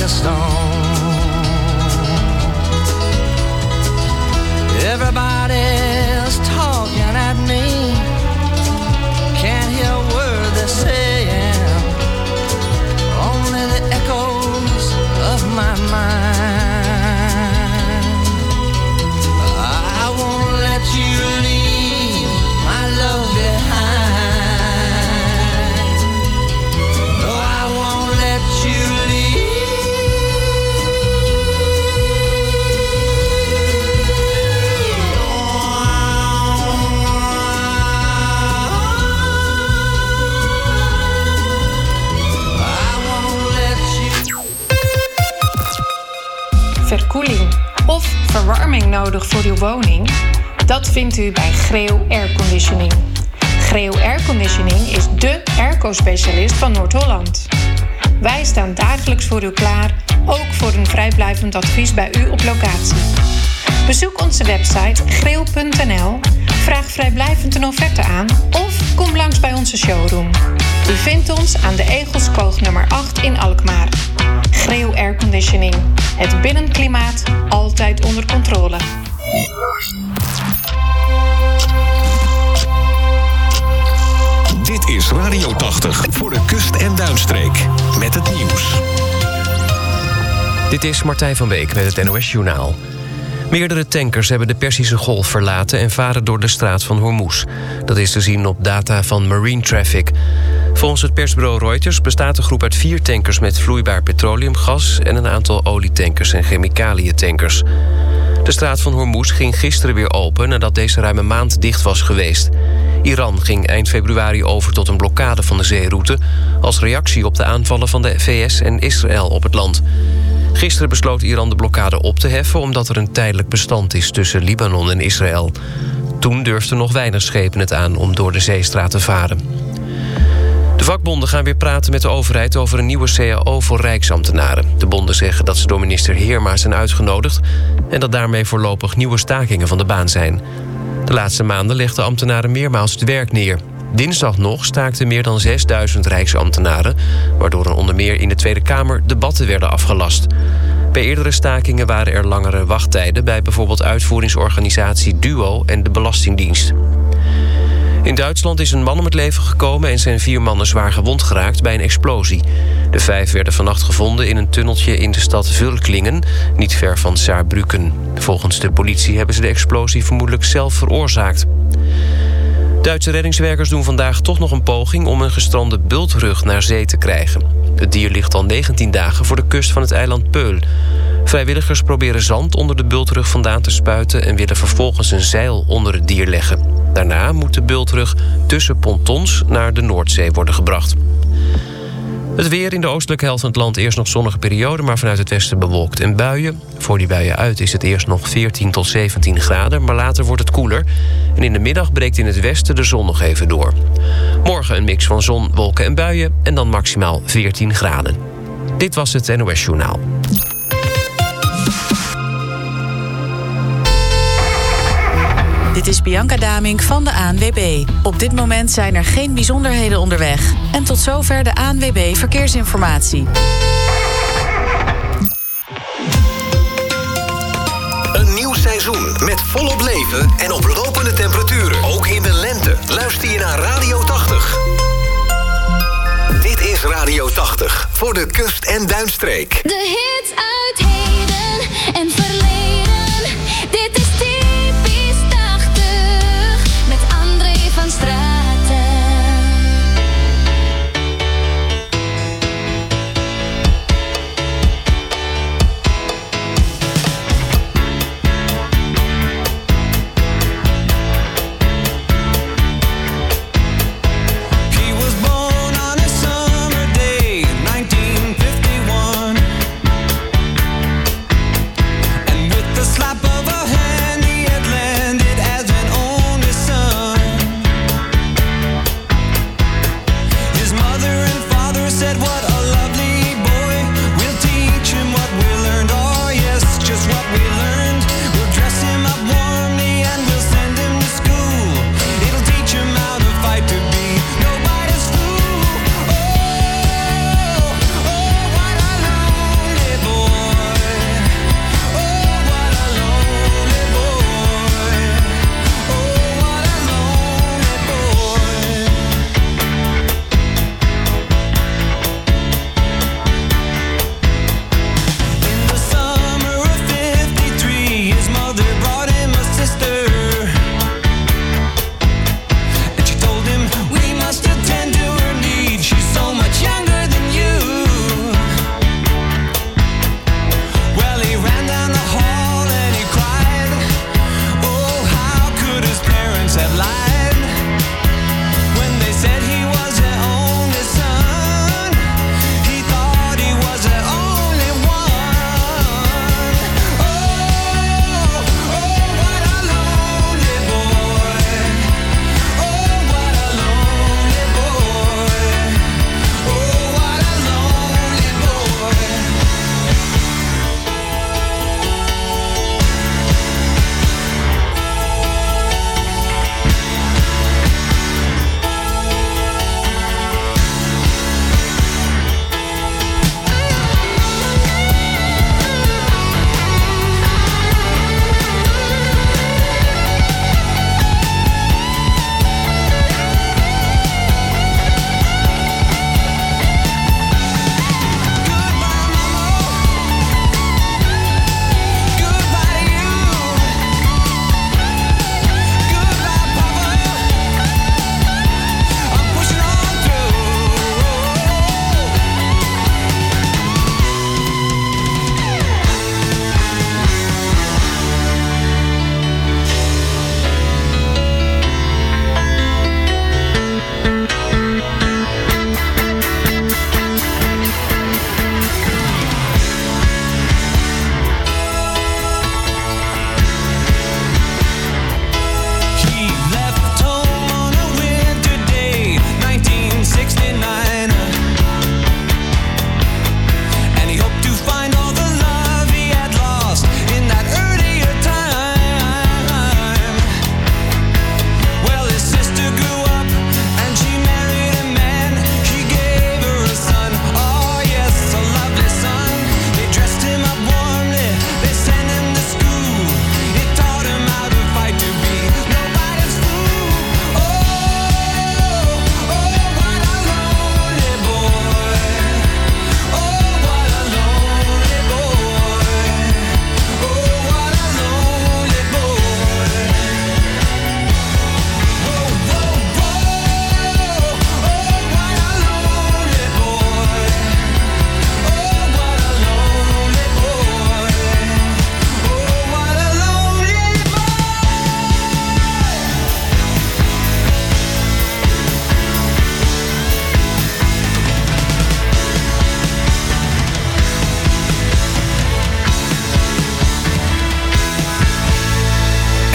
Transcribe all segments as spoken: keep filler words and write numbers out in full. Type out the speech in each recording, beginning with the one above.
like a stone. Everybody's talking at me, can't hear a word they're saying, only the echoes of my mind. I won't let you leave my love behind. No, I won't let you leave. Verkoeling of verwarming nodig voor uw woning? Dat vindt u bij Greo Airconditioning. Greo Airconditioning is dé airco-specialist van Noord-Holland. Wij staan dagelijks voor u klaar, ook voor een vrijblijvend advies bij u op locatie. Bezoek onze website greo punt n l, vraag vrijblijvend een offerte aan of kom langs bij onze showroom. U vindt ons aan de Egelskoog nummer acht in Alkmaar. Greo Airconditioning. Het binnenklimaat altijd onder controle. Dit is Radio tachtig voor de kust- en duinstreek. Met het nieuws. Dit is Martijn van Beek met het N O S-journaal. Meerdere tankers hebben de Perzische Golf verlaten en varen door de straat van Hormuz. Dat is te zien op data van Marine Traffic. Volgens het persbureau Reuters bestaat de groep uit vier tankers met vloeibaar petroleumgas en een aantal olietankers en chemicaliëntankers. De straat van Hormuz ging gisteren weer open nadat deze ruim een maand dicht was geweest. Iran ging eind februari over tot een blokkade van de zeeroute als reactie op de aanvallen van de V S en Israël op het land. Gisteren besloot Iran de blokkade op te heffen omdat er een tijdelijk bestand is tussen Libanon en Israël. Toen durfden nog weinig schepen het aan om door de zeestraat te varen. De vakbonden gaan weer praten met de overheid over een nieuwe C A O voor rijksambtenaren. De bonden zeggen dat ze door minister Heerma zijn uitgenodigd en dat daarmee voorlopig nieuwe stakingen van de baan zijn. De laatste maanden legden ambtenaren meermaals het werk neer. Dinsdag nog staakten meer dan zesduizend rijksambtenaren, waardoor er onder meer in de Tweede Kamer debatten werden afgelast. Bij eerdere stakingen waren er langere wachttijden bij bijvoorbeeld uitvoeringsorganisatie DUO en de Belastingdienst. In Duitsland is een man om het leven gekomen en zijn vier mannen zwaar gewond geraakt bij een explosie. De vijf werden vannacht gevonden in een tunneltje in de stad Völklingen, niet ver van Saarbrücken. Volgens de politie hebben ze de explosie vermoedelijk zelf veroorzaakt. Duitse reddingswerkers doen vandaag toch nog een poging om een gestrande bultrug naar zee te krijgen. Het dier ligt al negentien dagen voor de kust van het eiland Peul. Vrijwilligers proberen zand onder de bultrug vandaan te spuiten en willen vervolgens een zeil onder het dier leggen. Daarna moet de bultrug tussen pontons naar de Noordzee worden gebracht. Het weer in de oostelijke helft van het land eerst nog zonnige periode, maar vanuit het westen bewolkt en buien. Voor die buien uit is het eerst nog veertien tot zeventien graden, maar later wordt het koeler. En in de middag breekt in het westen de zon nog even door. Morgen een mix van zon, wolken en buien en dan maximaal veertien graden. Dit was het N O S-journaal. Dit is Bianca Damink van de A N W B. Op dit moment zijn er geen bijzonderheden onderweg. En tot zover de A N W B Verkeersinformatie. Een nieuw seizoen met volop leven en oplopende temperaturen. Ook in de lente. Luister je naar Radio tachtig. Dit is Radio tachtig voor de kust- en duinstreek. De hits uit heden en verleden. Dit is typisch tachtig met André van Straten. Nineteen fifty-one.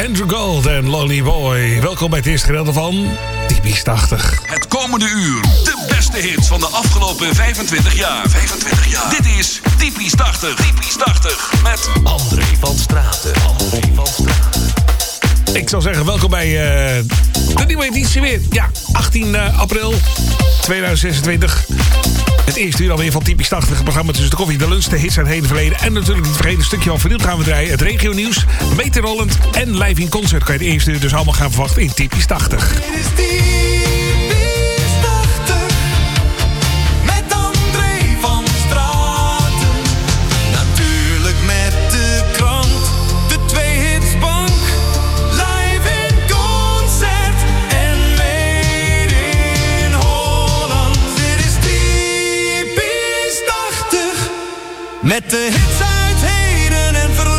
Andrew Gold en Lonely Boy. Welkom bij het eerste gedeelte van Typisch tachtig. Het komende uur, de beste hits van de afgelopen vijfentwintig jaar. vijfentwintig jaar. Dit is Typisch tachtig. Typisch tachtig met André van Straten. André van Straten. Ik zou zeggen, welkom bij uh, de nieuwe editie weer. Ja, achttien april tweeduizend zesentwintig. Het eerste uur alweer van Typisch tachtig. Het programma tussen de koffie, de lunch, de hits uit het heden verleden. En natuurlijk niet vergeten, een stukje van vernieuwd gaan we draaien. Het regionieuws, Meter Holland en live in concert. Kan je het eerste uur dus allemaal gaan verwachten in Typisch tachtig. Dit is Typisch tachtig met André van Straten. Natuurlijk met de krant, de twee hitsbank. Live in concert en made in Holland. Dit is Typisch tachtig met de hits uit heden en verleden.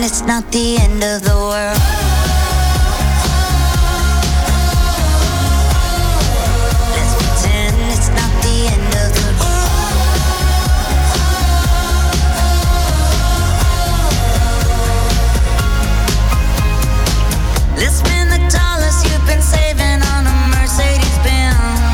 it's not the end of the world. Let's pretend it's not the end of the world. Let's spend the dollars you've been saving on a Mercedes Benz.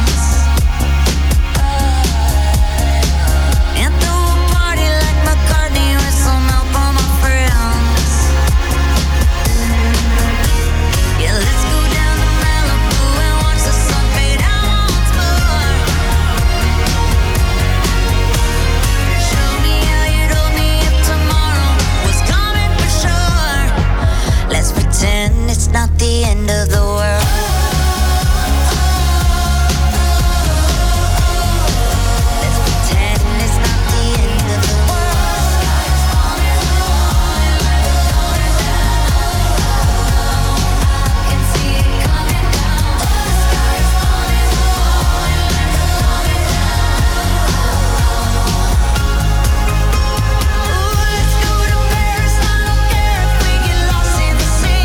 It's not the end of the world. Let's pretend it's not the end of the world. I can see it coming down. The sky is falling, falling, falling down. Ooh, let's go to Paris. I don't care if we get lost in the sea.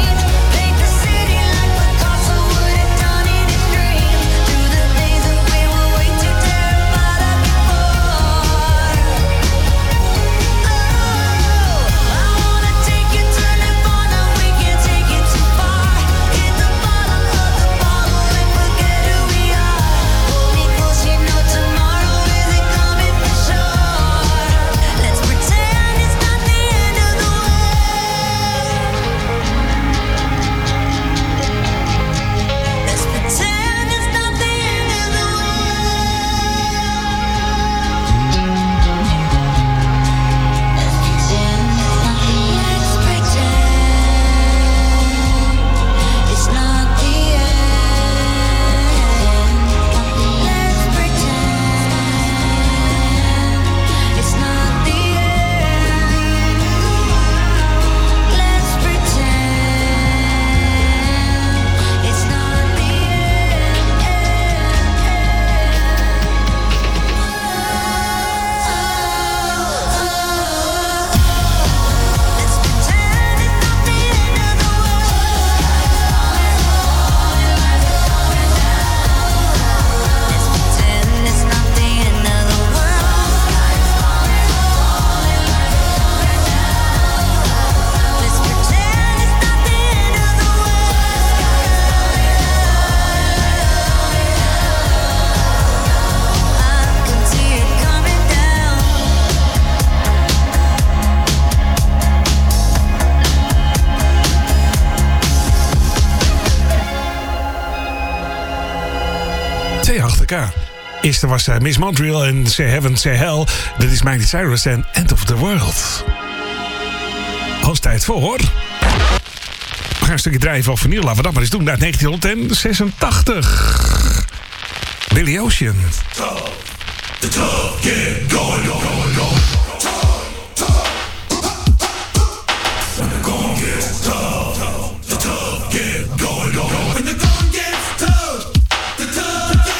Eerste was uh, Miss Montreal en Say Heaven, Say Hell. Dit is Miley Cyrus en End of the World. Als tijd voor, hoor. We gaan een stukje drijven of vernieuwen. Laten we dat maar eens doen. Naar negentien zesentachtig. Billy Ocean. The tough get going, going, going. When the going gets tough, the tough get going, going. When the going gets tough, the tough get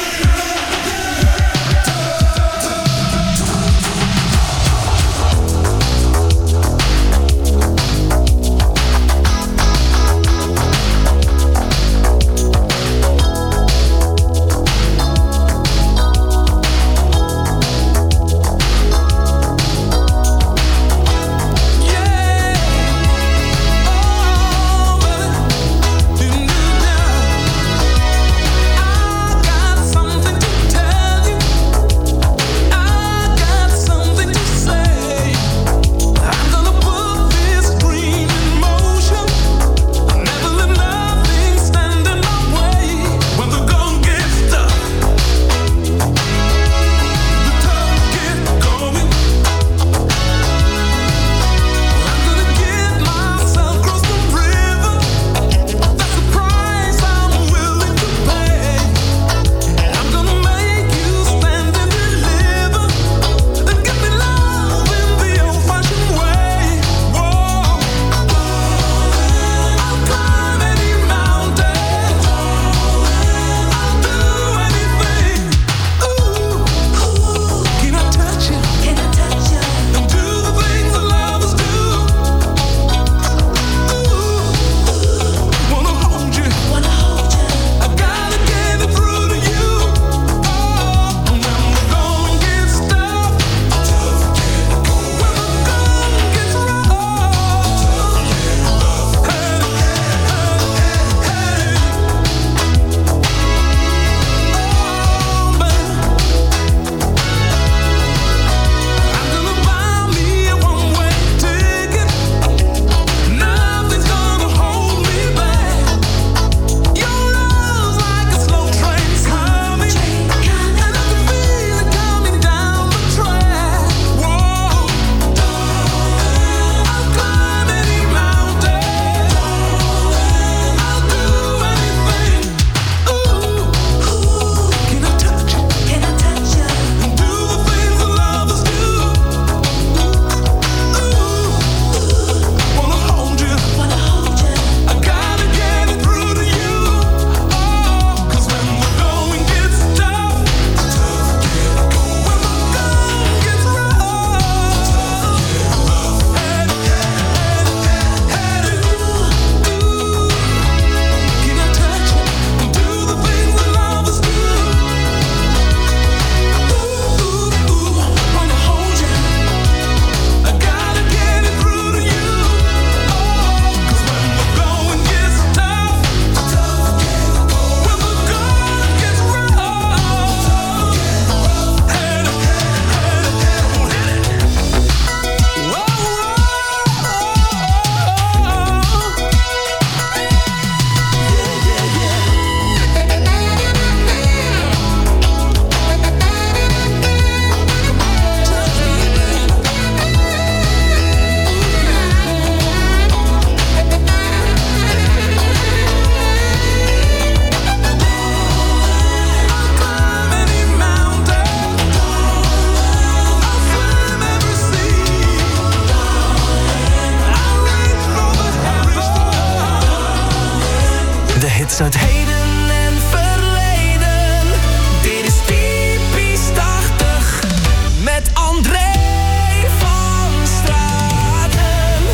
uit heden en verleden. Dit is typisch tachtig met André van Straten.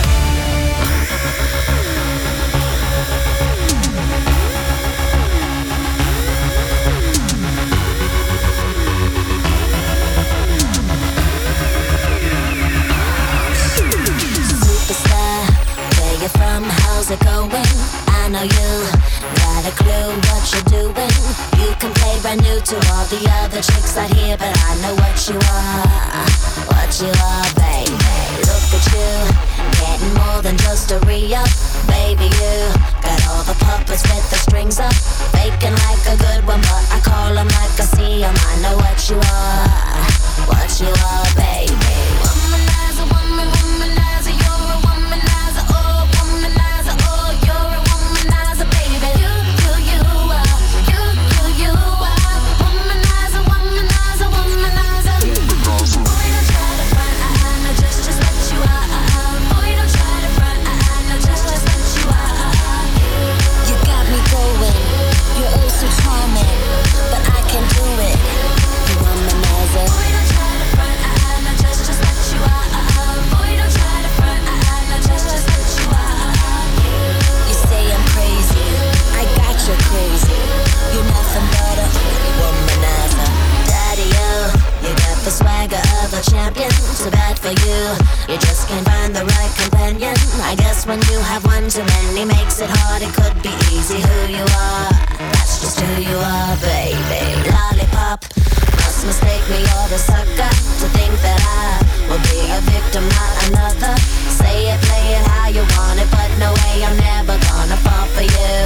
Superstar, where you from? How's it going? I know you got a clue what you're doing. You can play brand new to all the other chicks out here, but I know what you are, what you are, baby. Look at you, getting more than just a re-up. Baby, you got all the puppets with the strings up, faking like a good one, but I call them like I see them. I know what you are, what you are, baby. Womanizer, woman, womanizer, you're a womanizer, oh, womanizer, oh, you're a womanizer, baby. You, you, you are, you, you, you are, womanizer, womanizer, womanizer. Boy, don't try to front, I, I know just, just what you are. Boy, don't try to front, I, I know just, just what you are. You got me going, you're oh so charming, but I can do it. You womanizer. Boy, don't try to front, I, I know just, just what you are. Boy, don't try to front, I, I know just, just what you are. You say I'm crazy, I got you crazy. You're nothing but a womanizer. Daddy-o, you got the swagger of a champion. Too bad for you, you just can't find the right companion. I guess when you have one too many makes it hard. It could be easy who you are, that's just who you are, baby. Lollipop, must mistake me or the sucker to think that I will be a victim, not another. Say it, play it how you want it, but no way, I'm never gonna fall for you.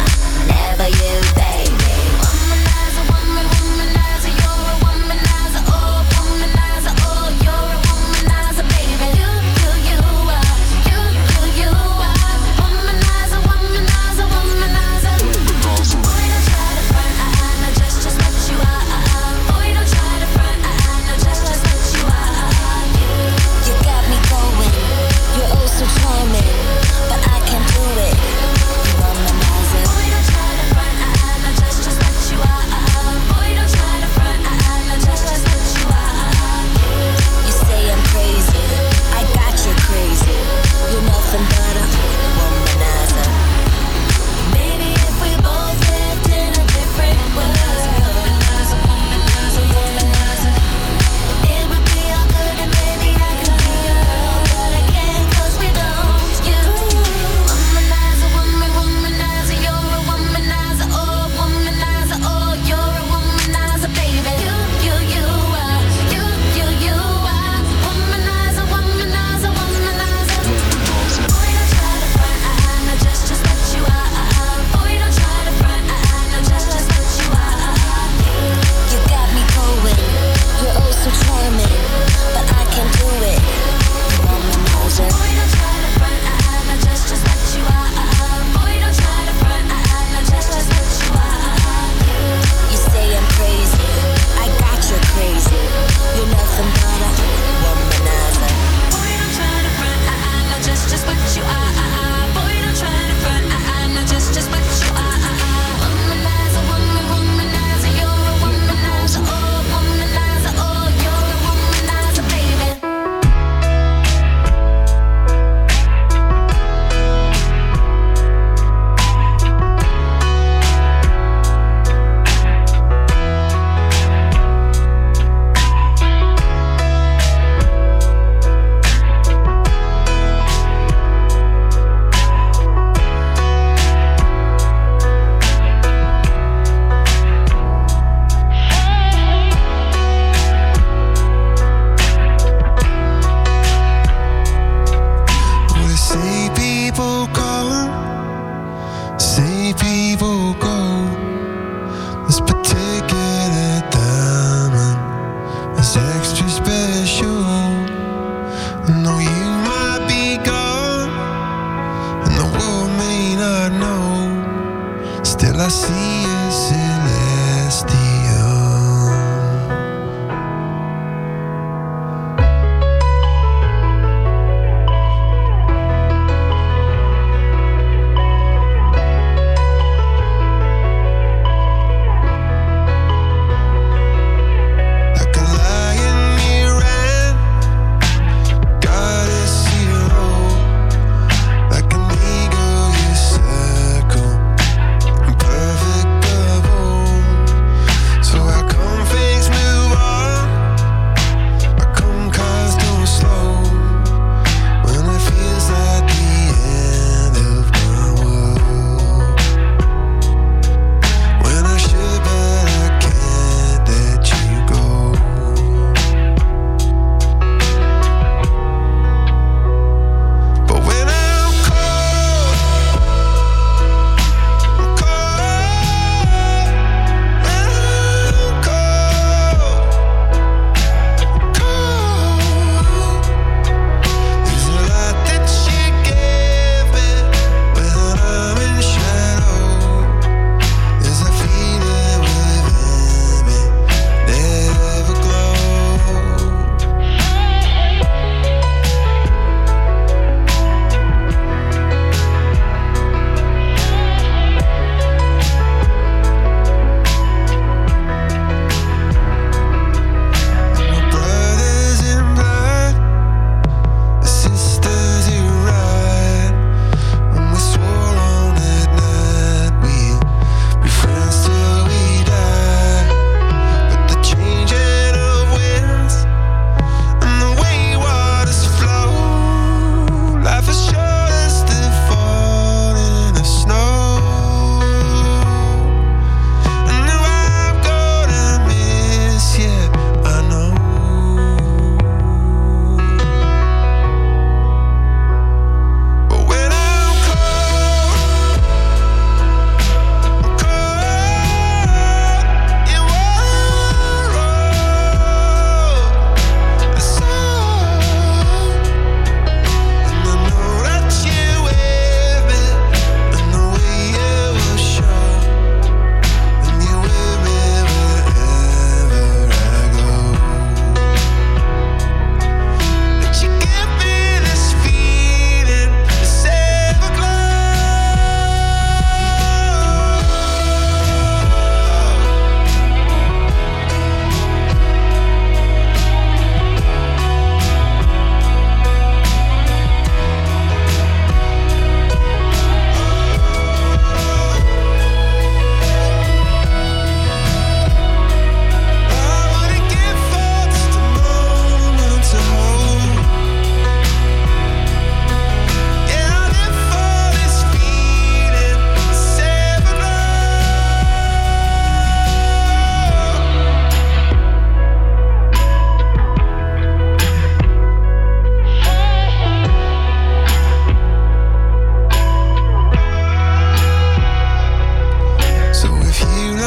Never you, baby. Womanizer, woman, womanizer, you're a womanizer, oh, womanizer, oh, you're a womanizer, baby. You, you, you are, you, you, you are, womanizer, womanizer, womanizer. Boy, don't try to front, I, I know just, just what you are. Boy, don't try to front, I, I know just, just what you are. You got me going, you're oh so charming, but I can do it. You womanizer. Boy, don't try to front, I, I know just, just what you are. Boy, don't try to front, I, I know just, just what you are. You say I'm crazy, I got you crazy. You're nothing but a womanizer. Maybe if we both lived in a different world, womanizer, womanizer, womanizer, it would be all good and maybe I could be your girl, but I can't 'cause we don't. You, womanizer, woman, womanizer, you're a womanizer, oh, womanizer, oh, you're a womanizer, baby. You, you, you are, you, you, you are, womanizer, womanizer, womanizer. Boy, don't try to front, I, I know just, just what you are. Boy, don't try to front, I, I know just, just what you are. You got me going, you're oh so charming, but I can do it. You womanizer. Boy, don't try to front, I, I know just, just what you are. Boy, don't try to front, I, I know just, just what you are. You say I'm crazy, I got you crazy. You're nothing but a womanizer. Boy, don't try to front, I, I know just, just what you are. Boy, don't try to front, I, I know just, just what you are. Womanizer, woman, womanizer, you're a womanizer, oh, womanizer, oh, you're a womanizer, baby. Well, say people come, say people go. This particular diamond is extra special. No, you might be gone, and the world may not know. Still, I see a celestial.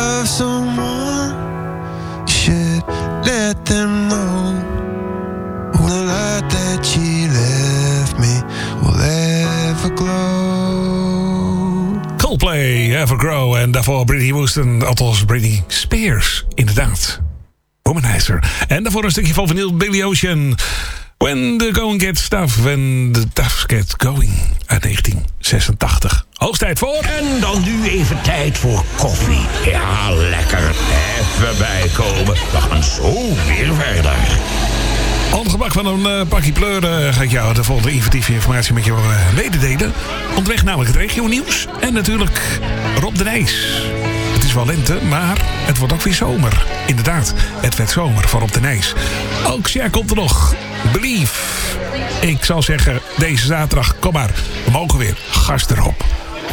love someone, you should let them know. The light that she left me will ever glow. Coldplay, Evergrow en daarvoor Britney Houston, althans Britney Spears, inderdaad. Womanizer. En daarvoor een stukje van vinyl Billy Ocean. When the going gets tough, when the tough get going. Uit negentien zesentachtig. Hoogstijd voor... En dan nu even tijd voor koffie. Ja, lekker. Even bijkomen. We gaan zo weer verder. Ongemak van een uh, pakje pleuren uh, ga ik jou de volgende inventieve informatie met jou uh, mededelen. Onderweg namelijk het regionieuws. En natuurlijk Rob de Nijs. Het is wel lente, maar het wordt ook weer zomer. Inderdaad, het werd zomer voor Rob de Nijs. Ook Cher komt er nog. Believe. Ik zal zeggen, deze zaterdag, kom maar. We mogen weer. Gast erop.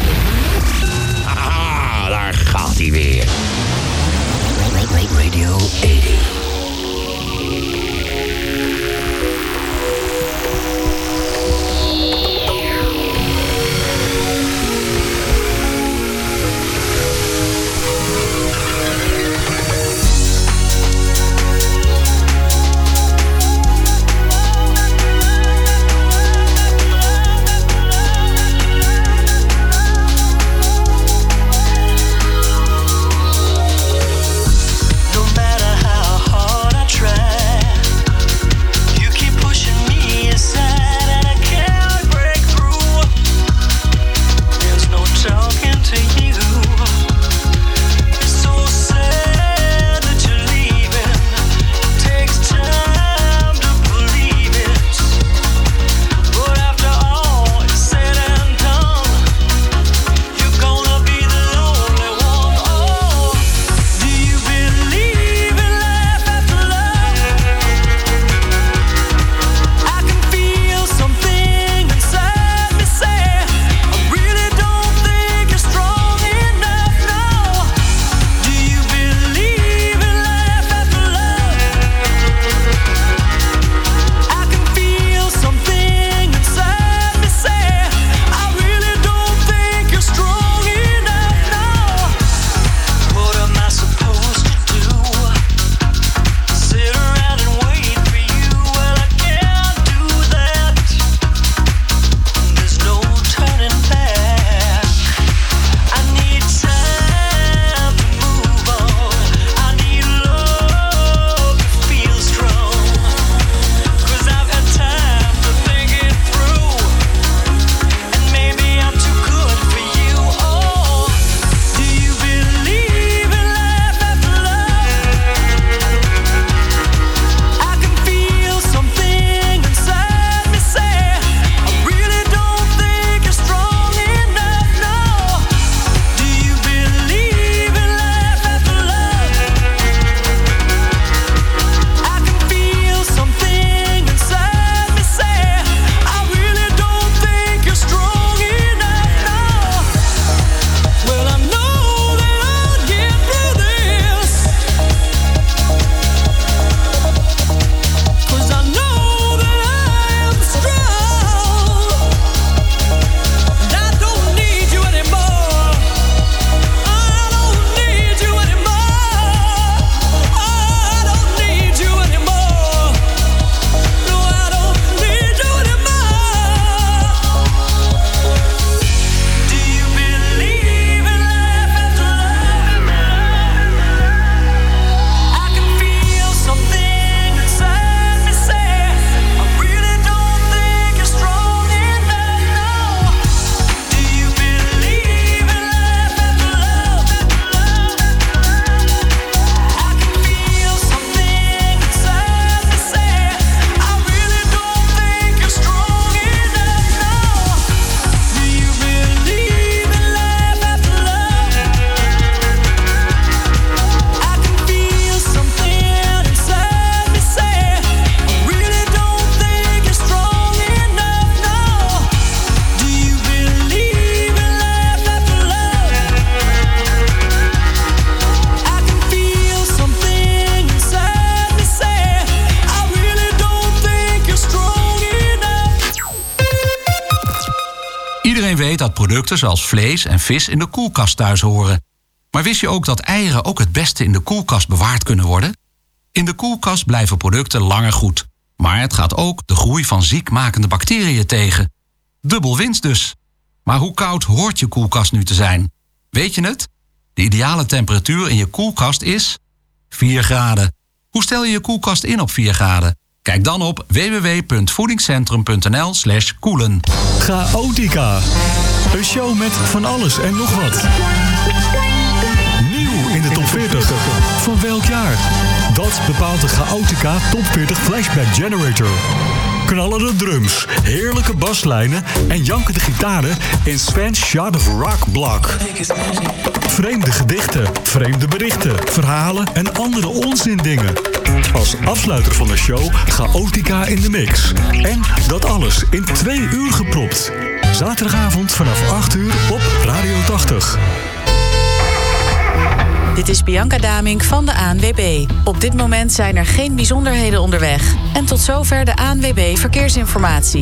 Ah, daar gaat hij weer. Radio tachtig. Iedereen weet dat producten zoals vlees en vis in de koelkast thuis horen. Maar wist je ook dat eieren ook het beste in de koelkast bewaard kunnen worden? In de koelkast blijven producten langer goed. Maar het gaat ook de groei van ziekmakende bacteriën tegen. Dubbel winst dus. Maar hoe koud hoort je koelkast nu te zijn? Weet je het? De ideale temperatuur in je koelkast is vier graden. Hoe stel je je koelkast in op vier graden? Kijk dan op w w w punt voedingscentrum punt n l slash koelen. Chaotica. Een show met van alles en nog wat. Nieuw in de top veertig. Van welk jaar? Dat bepaalt de Chaotica Top veertig Flashback Generator. Knallende drums, heerlijke baslijnen en jankende gitaren in Sven's Shot of Rock Block. Vreemde gedichten, vreemde berichten, verhalen en andere onzindingen. Als afsluiter van de show Chaotica in de mix. En dat alles in twee uur gepropt. Zaterdagavond vanaf acht uur op Radio tachtig. Dit is Bianca Damink van de A N W B. Op dit moment zijn er geen bijzonderheden onderweg. En tot zover de A N W B Verkeersinformatie.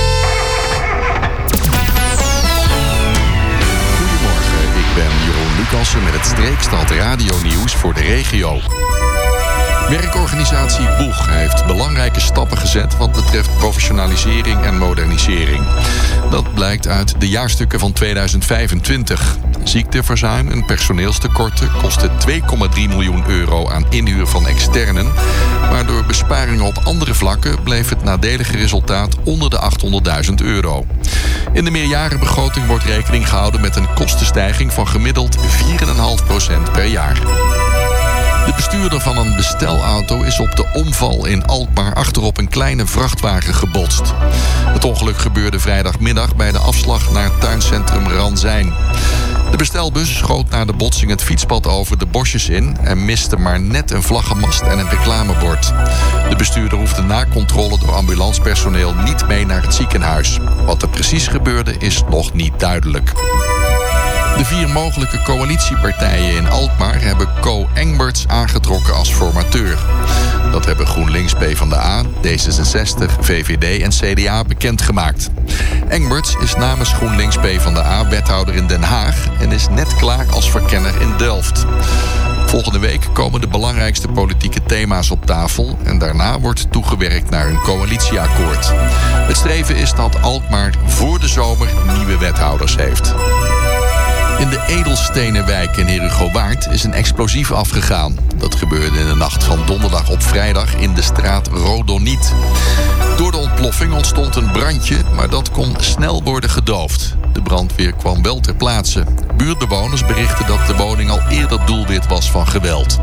Goedemorgen, ik ben Jeroen Lucassen met het Streekstad Radio Nieuws voor de regio. Werkorganisatie Boeg heeft belangrijke stappen gezet wat betreft professionalisering en modernisering. Dat blijkt uit de jaarstukken van tweeduizend vijfentwintig. Ziekteverzuim en personeelstekorten kosten twee komma drie miljoen euro aan inhuur van externen. Maar door besparingen op andere vlakken bleef het nadelige resultaat onder de achthonderdduizend euro. In de meerjarenbegroting wordt rekening gehouden met een kostenstijging van gemiddeld vier komma vijf procent per jaar. De bestuurder van een bestelauto is op de omval in Alkmaar achterop een kleine vrachtwagen gebotst. Het ongeluk gebeurde vrijdagmiddag bij de afslag naar tuincentrum Ranzijn. De bestelbus schoot na de botsing het fietspad over de bosjes in en miste maar net een vlaggenmast en een reclamebord. De bestuurder hoefde na controle door ambulancepersoneel niet mee naar het ziekenhuis. Wat er precies gebeurde is nog niet duidelijk. De vier mogelijke coalitiepartijen in Alkmaar hebben Co Engberts aangetrokken als formateur. Dat hebben GroenLinks, PvdA, D zesenzestig, V V D en C D A bekendgemaakt. Engberts is namens GroenLinks PvdA wethouder in Den Haag en is net klaar als verkenner in Delft. Volgende week komen de belangrijkste politieke thema's op tafel en daarna wordt toegewerkt naar een coalitieakkoord. Het streven is dat Alkmaar voor de zomer nieuwe wethouders heeft. In de Edelstenenwijk in Herugowaard is een explosief afgegaan. Dat gebeurde in de nacht van donderdag op vrijdag in de straat Rodoniet. Door de ontploffing ontstond een brandje, maar dat kon snel worden gedoofd. De brandweer kwam wel ter plaatse. Buurtbewoners berichten dat de woning al eerder doelwit was van geweld.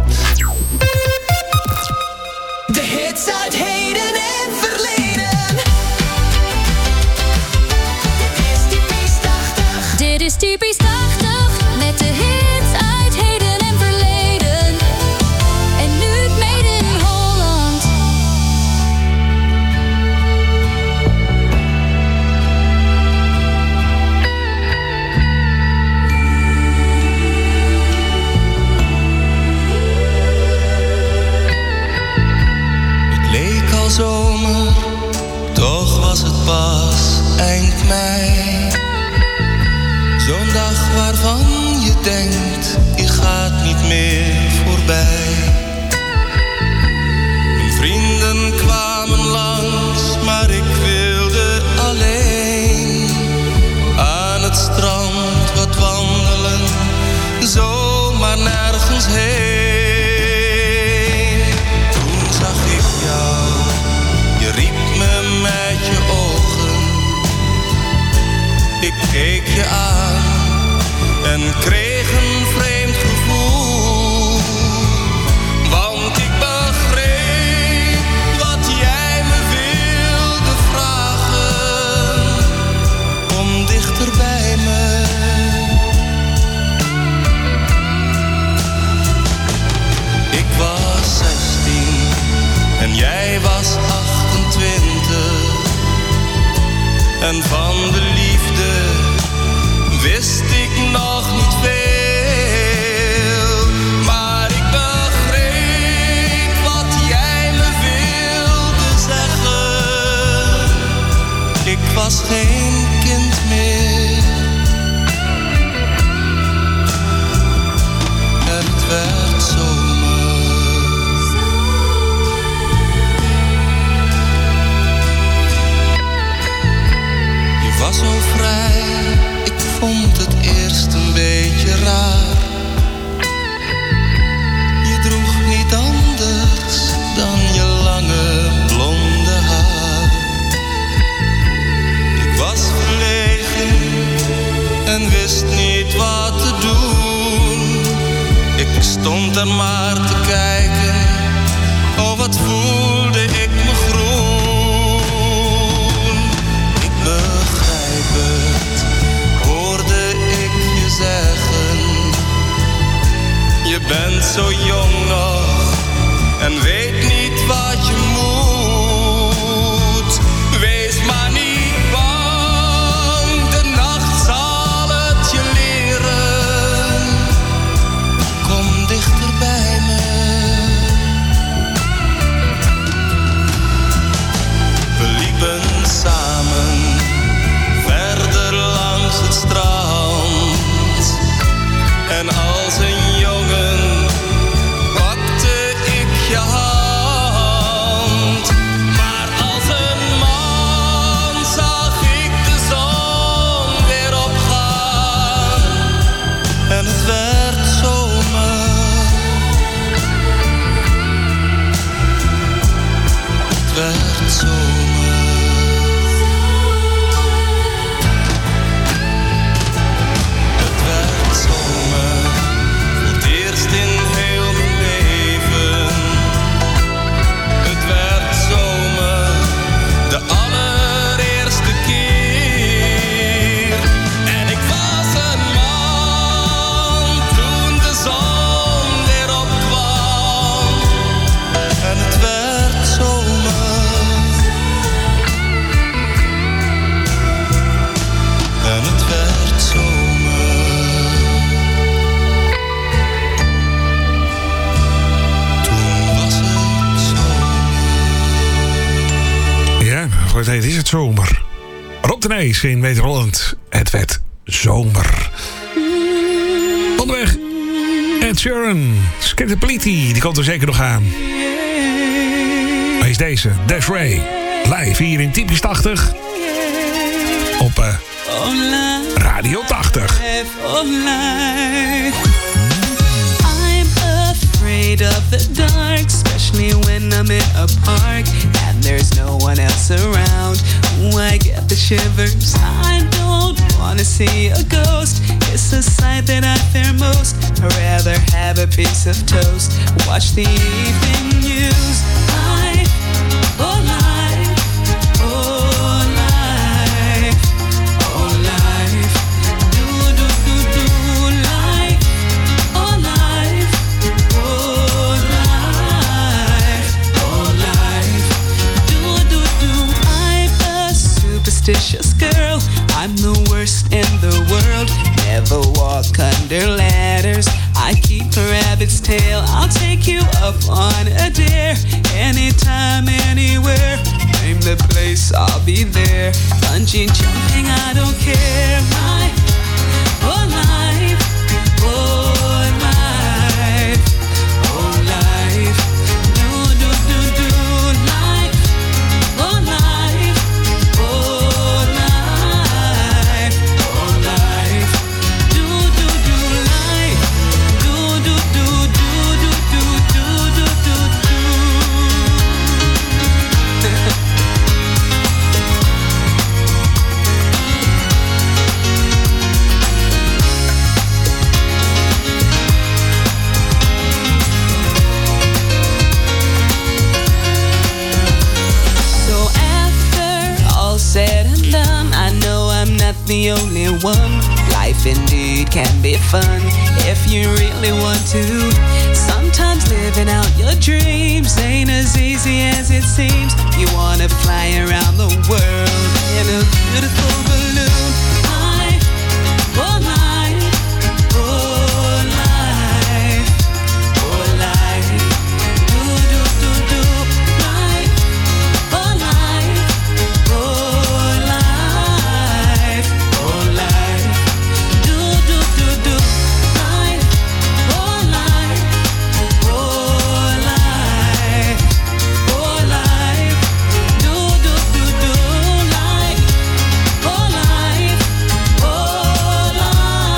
De hits uit heden en verleden. Dit is typisch tachtig, met de hits uit heden en verleden. En nu het made in Holland. Het leek al zomer, toch was het pas eind mei. Zo'n dag waarvan je denkt, die gaat niet meer voorbij. Mijn vrienden kwamen langs, maar ik wilde alleen aan het strand wat wandelen, zomaar nergens heen. Toen zag ik jou, je riep me met je ogen. Ik keek je aan en kreeg een vreemd gevoel, want ik begreep wat jij me wilde vragen. Kom dichter bij me. Ik was zestien en jij was achtentwintig. En van de liefde wist ik nog niet veel, maar ik begreep wat jij me wilde zeggen. Ik was geen kind meer. wist niet wat te doen. Ik stond er maar te kijken. Oh, wat voelde ik me groen. Ik begrijp het, hoorde ik je zeggen. Je bent zo jong nog en weet niet wat je moet. Wees maar niet bang, de nacht zal het je leren. Kom dichter bij me. We liepen samen verder langs het strand. En als een jongen pakte ik je hand. Maar als een man zag ik de zon weer opgaan. En het werd zomer. Het werd zomer. Het werd zomer. Voor het eerst in heel mijn leven. Het werd zomer. De allereerste keer. En ik was een man toen de zon weer opkwam. En het werd zomer. En het werd zomer. Toen was het Ja, wat heet is het zomer? Rob de Nijs in Nederland. Het werd zomer. Onderweg. Ed Sheeran. Skitterpoliti, die komt er zeker nog aan. Maar is deze, Des'ree. Live hier in Typisch tachtig. Op uh, Radio tachtig. I'm afraid of the dark, especially when I'm in a park and there's no one else around. Ooh, I get the shivers. I don't wanna see a ghost. It's the sight that I fear most. I'd rather have a piece of toast. Watch the evening news. Life, oh life, oh life, oh life. Do do do do life, oh life, oh life, oh life. Do do do. I'm a superstitious girl. I'm the worst in the world. Never walk under ladders. I keep a rabbit's tail. I'll take you up on a dare. Anytime, anywhere. Name the place, I'll be there. Bungee jumping, I don't care. My, oh life, oh life, oh life. Do, do, do, do, life, oh life, oh life, oh life. Do, do, do, life. Do, do, do, do, do, do, do, do, do, do. So after all said and done, I know I'm not the only one. Life indeed can be fun if you really want to. Sometimes living out your dreams ain't as easy as it seems. You wanna fly around the world in a beautiful balloon. Life, oh life, oh life, oh life. Do do do do life, oh life, oh life, oh life. Do do do do life, oh life, oh life, oh life. Do do do do life, oh life, oh life.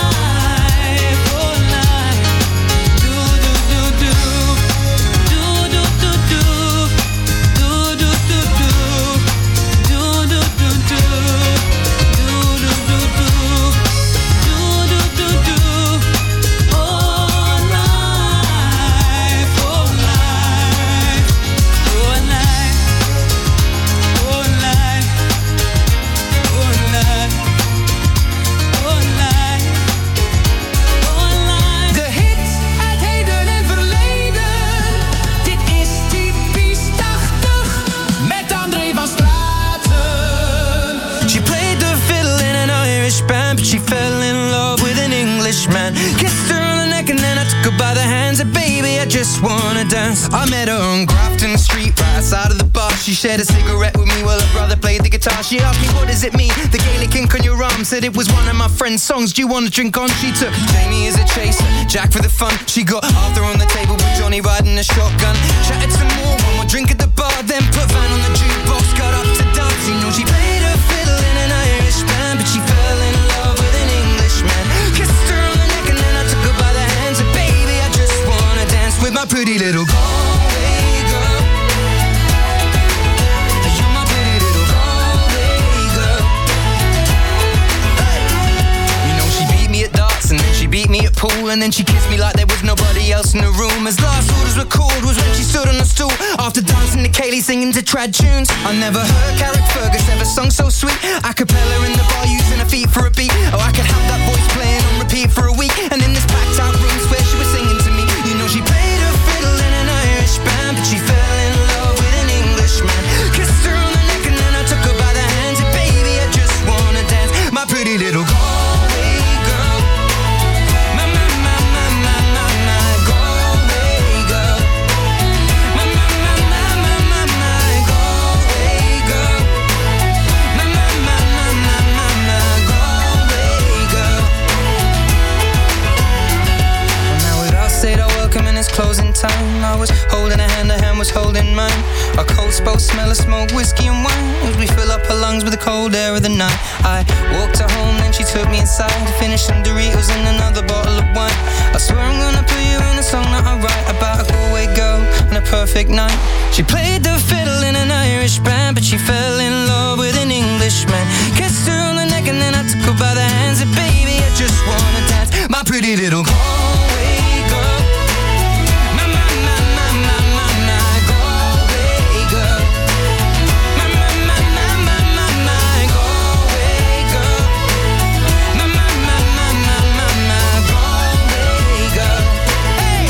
Englishman. Kissed her on the neck and then I took her by the hands. And baby, I just wanna dance. I met her on Grafton Street, right outside of the bar. She shared a cigarette with me while her brother played the guitar. She asked me, what does it mean? The Gaelic ink on your arm. Said it was one of my friend's songs. Do you want to drink on? She took Jamie as a chaser, Jack for the fun. She got Arthur on the table with Johnny riding a shotgun. Chatted some more, one more drink at the bar. Then put Van on the jukebox, got up to dance. You know she played her fiddle in an Irish band, but she fell in love with an Englishman. Kissed her on the neck and then I took her by the hands. And baby, I just wanna dance with my pretty little Galway girl. You're my pretty little Galway girl. Hey. You know she beat me at darts and then she beat me at pool, and then she kissed me like there was nobody else in the room. As last orders were called was when she stood on the stool after dancing to Kaylee, singing to trad tunes. I never heard Carrick Fergus ever sung so sweet. A cappella in the bar using her feet for a beat. Oh, I could have that voice playing on repeat for a week. And in this packed out room where she was singing to me. You know she played her fiddle in an Irish band, but she fell in love with an Englishman. Kissed her on the neck and then I took her by the hands. And baby, I just wanna dance, my pretty little Galway girl. My, my, my, my, my, my, my Galway girl. My, my, my, my, my, my, my Galway girl. My, my, my, my, my, my, my Galway girl. Well, now we'd all said our welcome and it's closing time. I was holding a hand, her hand was holding mine. Our coats both smell of smoke, whiskey and wine, as we fill up her lungs with the cold air of the night. I walked her home, then she took me inside to finish some Doritos and another bottle of wine. I swear I'm gonna put you in a song that I write about a Galway girl and a perfect night. She played the fiddle in an Irish band, but she fell in love with an Englishman. Kissed her on the neck and then I took her by the hands. And baby, I just wanna dance, my pretty little Galway girl. My, my, my, my, my, my, my Galway girl. My, my, my, my, my, my, my Galway girl. My, my, my, my, my, my, my Galway girl. Hey!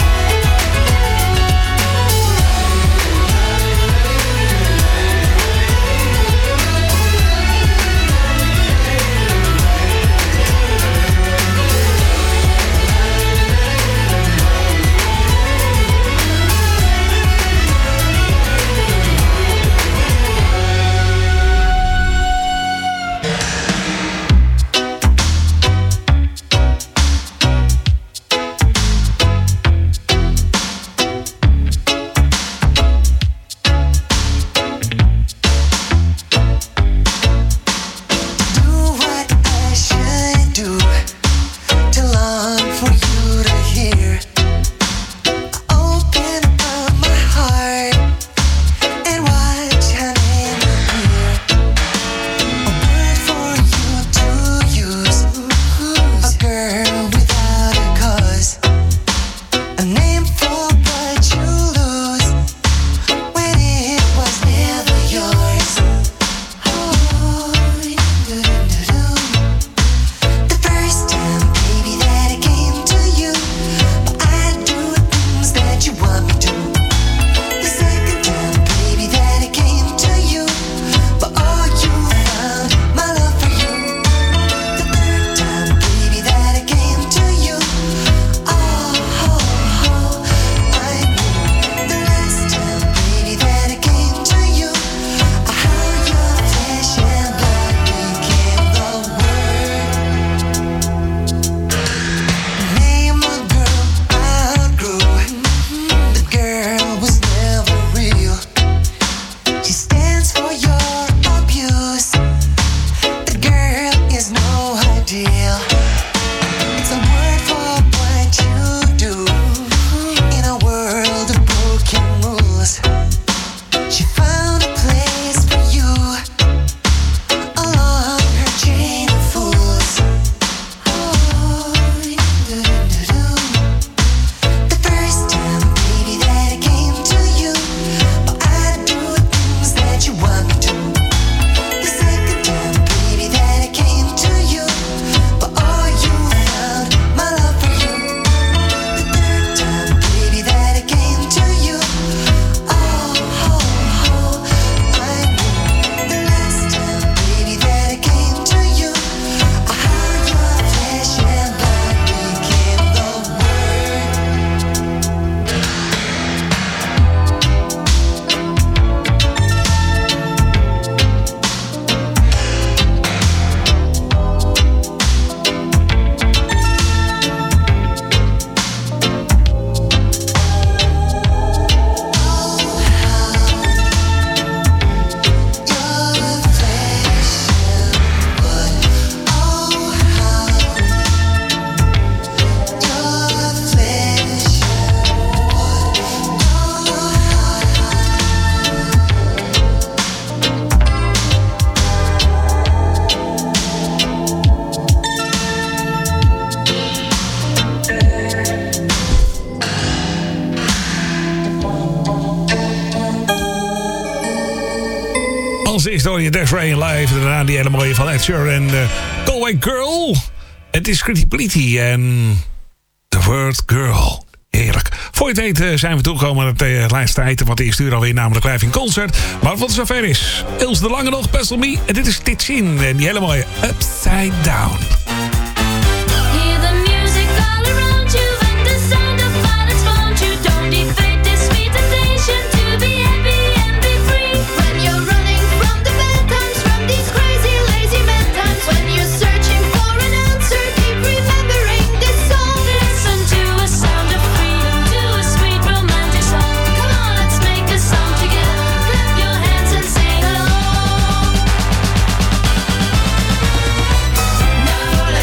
Als eerste hoor je Desiree Live. Daarna die hele mooie van Ed Sheeran en uh, Galway Girl. Het is Pretty Pretty en The Word Girl. Heerlijk. Voor je het weet zijn we toegekomen aan het uh, laatste item van het eerste uur alweer, namelijk Live in Concert. Maar wat zover is, Els de Lange nog, Best of Me. En dit is Titchin en die hele mooie Upside Down. Hear the music all around you and the sound of violence found you. Don't defeat this sweet temptation to be happy and be free. When you're running from the bad times, from these crazy lazy bad times, when you're searching for an answer, keep remembering this song. Listen to a sound of freedom, to a sweet romantic song. Come on, let's make a song together. Clap your hands and sing along. Now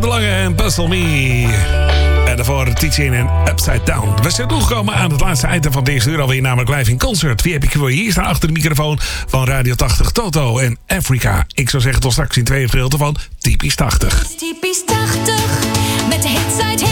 de Lange en Puzzle Me. En daarvoor Teaching en Upside Down. We zijn toegekomen aan het laatste item van deze uur alweer, namelijk live in concert. Wie heb ik voor je? Hier staan achter de microfoon van Radio tachtig, Toto en Africa. Ik zou zeggen tot straks in het tweede gedeelte van Typisch tachtig. Typisch tachtig, met de hits uit